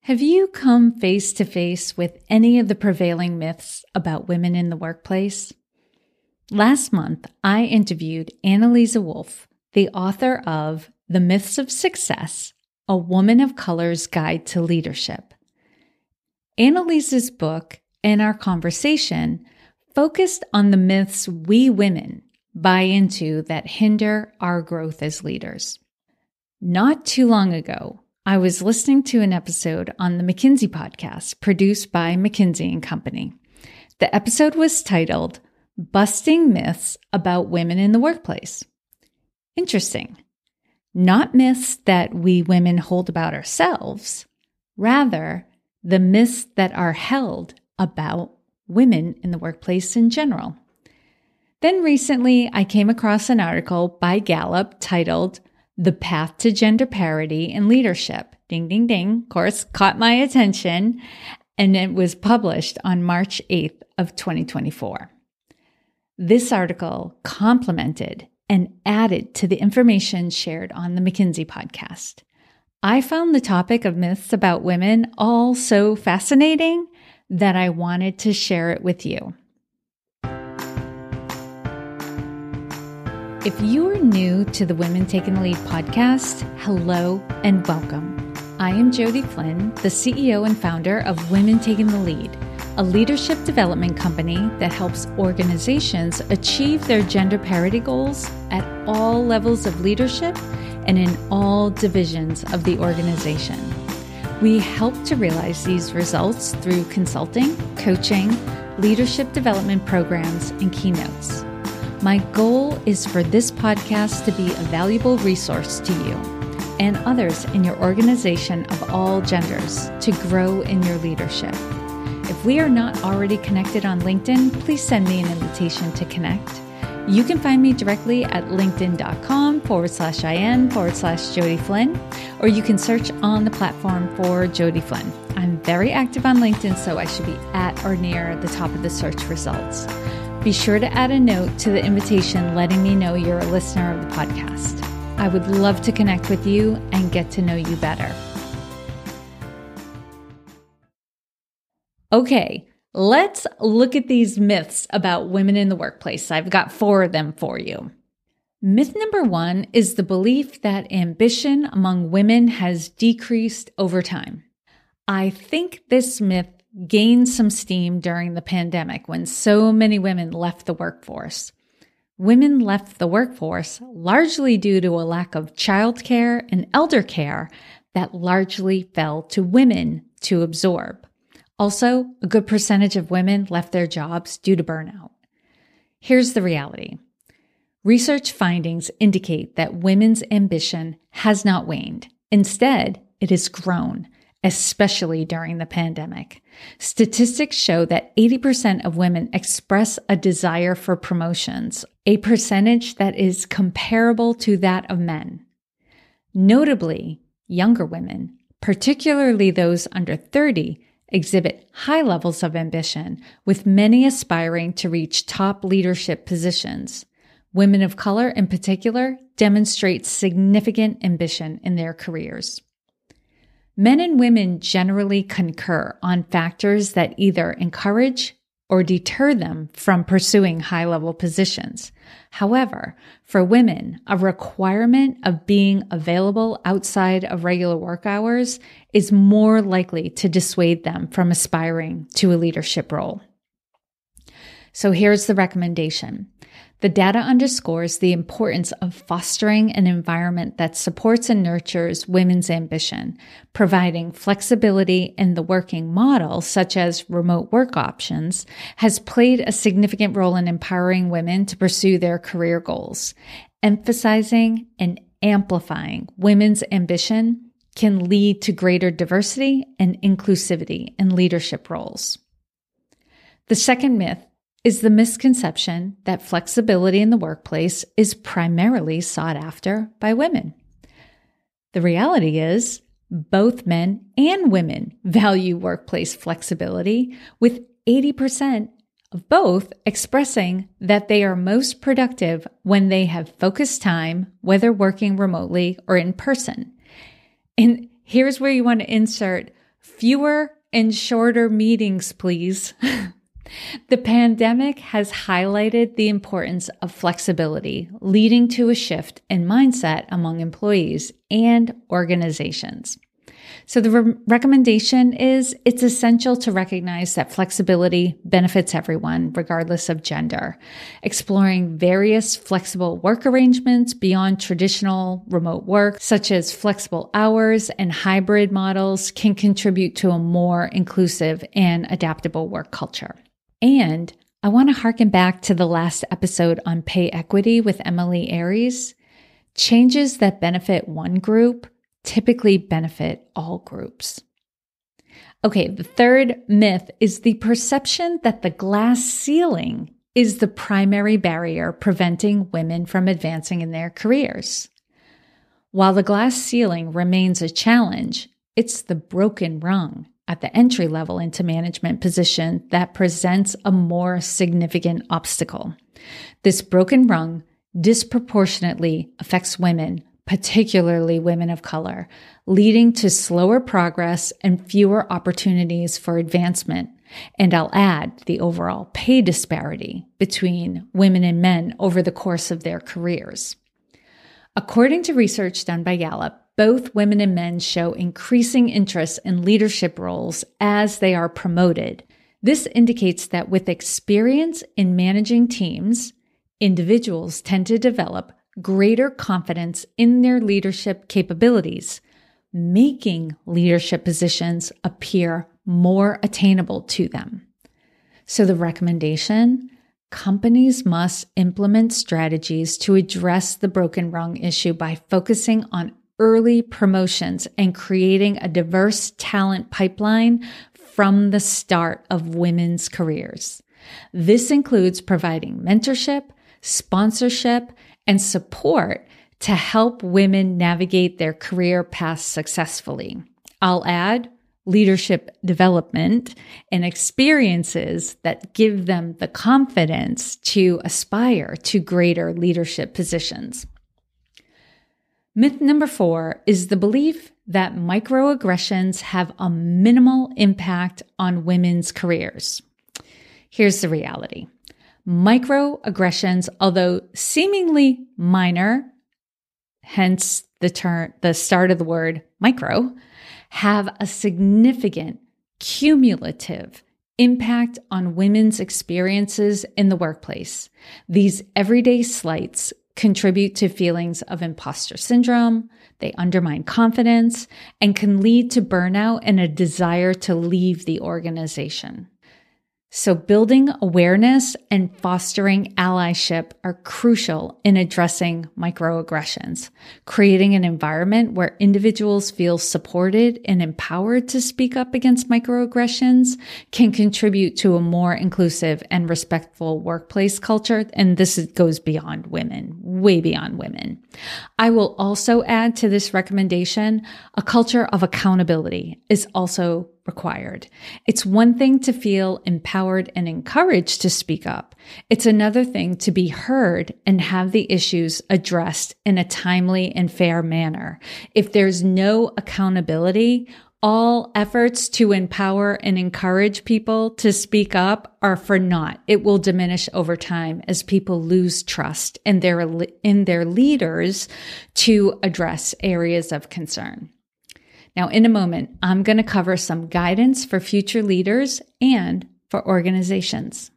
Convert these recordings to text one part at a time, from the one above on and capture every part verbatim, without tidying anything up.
Have you come face to face with any of the prevailing myths about women in the workplace? Last month, I interviewed Annalisa Wolf, the author of The Myths of Success, A Woman of Color's Guide to Leadership. Annalisa's book and our conversation focused on the myths we women buy into that hinder our growth as leaders. Not too long ago, I was listening to an episode on the McKinsey podcast produced by McKinsey and Company. The episode was titled, Busting Myths About Women in the Workplace. Interesting. Not myths that we women hold about ourselves, rather the myths that are held about women in the workplace in general. Then recently, I came across an article by Gallup titled, The Path to Gender Parity in Leadership. Ding, ding, ding. Of course, caught my attention, and it was published on March eighth of twenty twenty-four. This article complemented and added to the information shared on the McKinsey podcast. I found the topic of myths about women all so fascinating that I wanted to share it with you. If you are new to the Women Taking the Lead podcast, hello and welcome. I am Jody Flynn, the C E O and founder of Women Taking the Lead, a leadership development company that helps organizations achieve their gender parity goals at all levels of leadership and in all divisions of the organization. We help to realize these results through consulting, coaching, leadership development programs, and keynotes. My goal is for this podcast to be a valuable resource to you and others in your organization of all genders to grow in your leadership. If we are not already connected on LinkedIn, please send me an invitation to connect. You can find me directly at linkedin.com forward slash IN forward slash Jody Flynn, or you can search on the platform for Jody Flynn. I'm very active on LinkedIn, so I should be at or near the top of the search results. Be sure to add a note to the invitation letting me know you're a listener of the podcast. I would love to connect with you and get to know you better. Okay, let's look at these myths about women in the workplace. I've got four of them for you. Myth number one is the belief that ambition among women has decreased over time. I think this myth gained some steam during the pandemic when so many women left the workforce. Women left the workforce largely due to a lack of childcare and elder care that largely fell to women to absorb. Also, a good percentage of women left their jobs due to burnout. Here's the reality. Research findings indicate that women's ambition has not waned. Instead, it has grown, especially during the pandemic. Statistics show that eighty percent of women express a desire for promotions, a percentage that is comparable to that of men. Notably, younger women, particularly those under thirty, exhibit high levels of ambition, with many aspiring to reach top leadership positions. Women of color, in particular, demonstrate significant ambition in their careers. Men and women generally concur on factors that either encourage or deter them from pursuing high-level positions. However, for women, a requirement of being available outside of regular work hours is more likely to dissuade them from aspiring to a leadership role. So here's the recommendation. The data underscores the importance of fostering an environment that supports and nurtures women's ambition. Providing flexibility in the working model, such as remote work options, has played a significant role in empowering women to pursue their career goals. Emphasizing and amplifying women's ambition can lead to greater diversity and inclusivity in leadership roles. The second myth is the misconception that flexibility in the workplace is primarily sought after by women. The reality is, both men and women value workplace flexibility, with eighty percent of both expressing that they are most productive when they have focused time, whether working remotely or in person. And here's where you want to insert Fewer and shorter meetings, please. The pandemic has highlighted the importance of flexibility, leading to a shift in mindset among employees and organizations. So the re- recommendation is it's essential to recognize that flexibility benefits everyone, regardless of gender. Exploring various flexible work arrangements beyond traditional remote work, such as flexible hours and hybrid models, can contribute to a more inclusive and adaptable work culture. And I want to harken back to the last episode on pay equity with Emily Aries. Changes that benefit one group typically benefit all groups. Okay, the third myth is the perception that the glass ceiling is the primary barrier preventing women from advancing in their careers. While the glass ceiling remains a challenge, it's the broken rung at the entry level into management position that presents a more significant obstacle. This broken rung disproportionately affects women, particularly women of color, leading to slower progress and fewer opportunities for advancement. And I'll add the overall pay disparity between women and men over the course of their careers. According to research done by Gallup, both women and men show increasing interest in leadership roles as they are promoted. This indicates that with experience in managing teams, individuals tend to develop greater confidence in their leadership capabilities, making leadership positions appear more attainable to them. So the recommendation: companies must implement strategies to address the broken rung issue by focusing on early promotions and creating a diverse talent pipeline from the start of women's careers. This includes providing mentorship, sponsorship, and support to help women navigate their career paths successfully. I'll add leadership development and experiences that give them the confidence to aspire to greater leadership positions. Myth number four is the belief that microaggressions have a minimal impact on women's careers. Here's the reality. Microaggressions, although seemingly minor, hence the term, the start of the word micro, have a significant cumulative impact on women's experiences in the workplace. These everyday slights contribute to feelings of imposter syndrome, they undermine confidence, and can lead to burnout and a desire to leave the organization. So building awareness and fostering allyship are crucial in addressing microaggressions. Creating an environment where individuals feel supported and empowered to speak up against microaggressions can contribute to a more inclusive and respectful workplace culture. And this goes beyond women, way beyond women. I will also add to this recommendation, a culture of accountability is also required. It's one thing to feel empowered and encouraged to speak up. It's another thing to be heard and have the issues addressed in a timely and fair manner. If there's no accountability, all efforts to empower and encourage people to speak up are for naught. It will diminish over time as people lose trust in their, in their leaders to address areas of concern. Now, in a moment, I'm going to cover some guidance for future leaders and for organizations.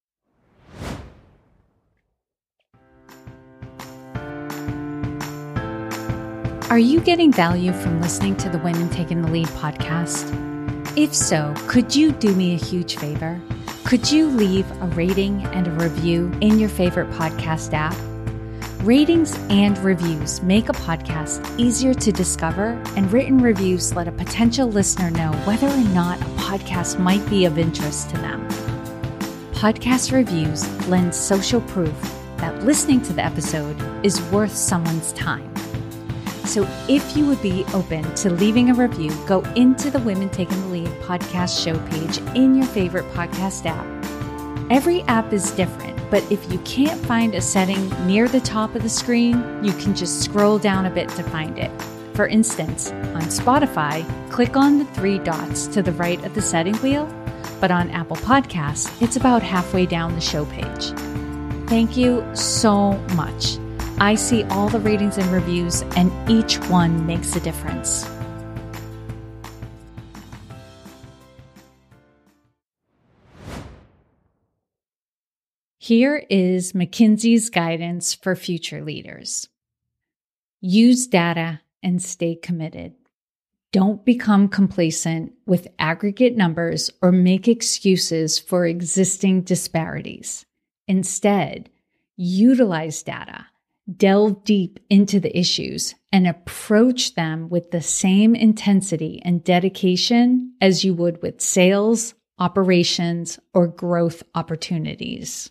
Are you getting value from listening to the Women Taking the Lead podcast? If so, could you do me a huge favor? Could you leave a rating and a review in your favorite podcast app? Ratings and reviews make a podcast easier to discover, and written reviews let a potential listener know whether or not a podcast might be of interest to them. Podcast reviews lend social proof that listening to the episode is worth someone's time. So if you would be open to leaving a review, go into the Women Taking the Lead podcast show page in your favorite podcast app. Every app is different, but if you can't find a setting near the top of the screen, you can just scroll down a bit to find it. For instance, on Spotify, click on the three dots to the right of the setting wheel, but on Apple Podcasts, it's about halfway down the show page. Thank you so much. I see all the ratings and reviews, and each one makes a difference. Here is McKinsey's guidance for future leaders. Use data and stay committed. Don't become complacent with aggregate numbers or make excuses for existing disparities. Instead, utilize data, delve deep into the issues, and approach them with the same intensity and dedication as you would with sales, operations, or growth opportunities.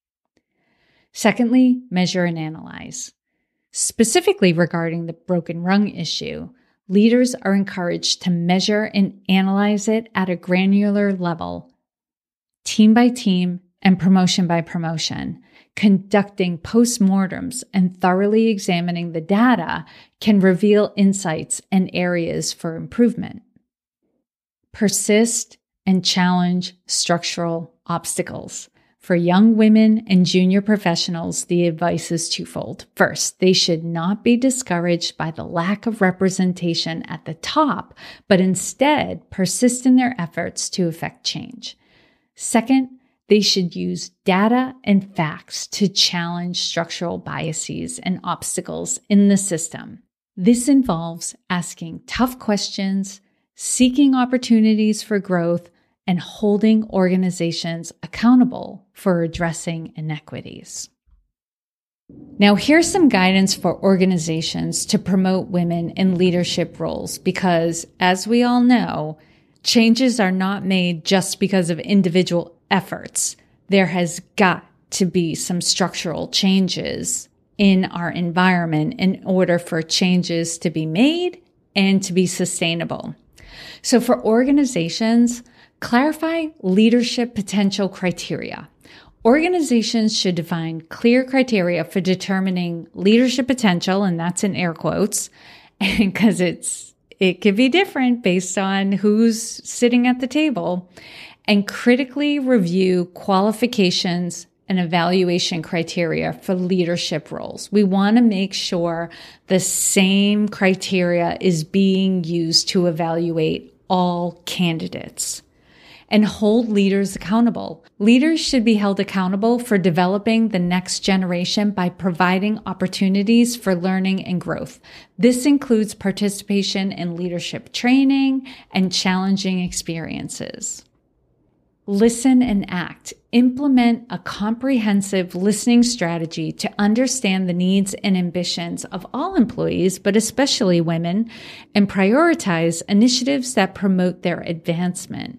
Secondly, measure and analyze. Specifically regarding the broken rung issue, leaders are encouraged to measure and analyze it at a granular level, team by team and promotion by promotion. Conducting postmortems and thoroughly examining the data can reveal insights and areas for improvement. Persist and challenge structural obstacles. For young women and junior professionals, the advice is twofold. First, they should not be discouraged by the lack of representation at the top, but instead persist in their efforts to effect change. Second, they should use data and facts to challenge structural biases and obstacles in the system. This involves asking tough questions, seeking opportunities for growth, and holding organizations accountable for addressing inequities. Now, here's some guidance for organizations to promote women in leadership roles because, as we all know, changes are not made just because of individual efforts. There has got to be some structural changes in our environment in order for changes to be made and to be sustainable. So for organizations, clarify leadership potential criteria. Organizations should define clear criteria for determining leadership potential, and that's in air quotes, because it's it could be different based on who's sitting at the table, and critically review qualifications and evaluation criteria for leadership roles. We want to make sure the same criteria is being used to evaluate all candidates. And hold leaders accountable. Leaders should be held accountable for developing the next generation by providing opportunities for learning and growth. This includes participation in leadership training and challenging experiences. Listen and act. Implement a comprehensive listening strategy to understand the needs and ambitions of all employees, but especially women, and prioritize initiatives that promote their advancement.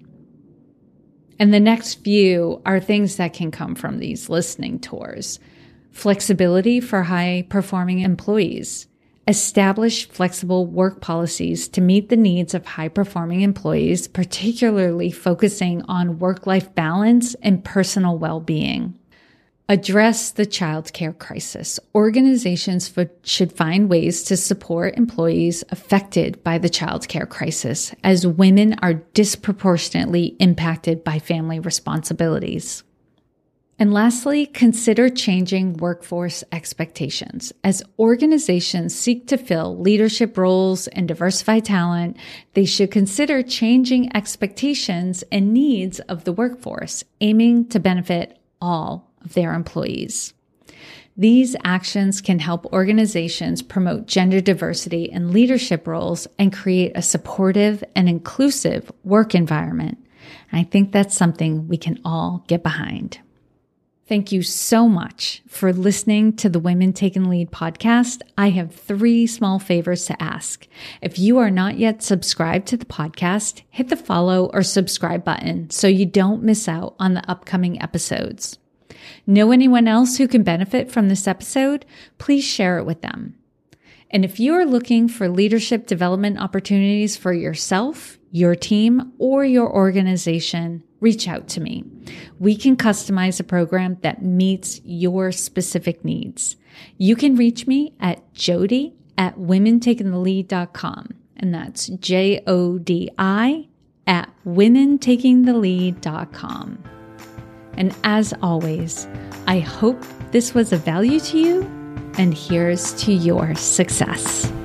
And the next few are things that can come from these listening tours. Flexibility for high-performing employees. Establish flexible work policies to meet the needs of high-performing employees, particularly focusing on work-life balance and personal well-being. Address the childcare crisis. Organizations should find ways to support employees affected by the childcare crisis, as women are disproportionately impacted by family responsibilities. And lastly, consider changing workforce expectations. As organizations seek to fill leadership roles and diversify talent, they should consider changing expectations and needs of the workforce, aiming to benefit all of their employees. These actions can help organizations promote gender diversity in leadership roles and create a supportive and inclusive work environment. I think that's something we can all get behind. Thank you so much for listening to the Women Taking Lead podcast. I have three small favors to ask. If you are not yet subscribed to the podcast, hit the follow or subscribe button so you don't miss out on the upcoming episodes. Know anyone else who can benefit from this episode? Please share it with them. And if you are looking for leadership development opportunities for yourself, your team, or your organization, reach out to me. We can customize a program that meets your specific needs. You can reach me at Jody at women taking the lead dot com. And that's J O D I at women taking the lead dot com. And as always, I hope this was of value to you, and here's to your success.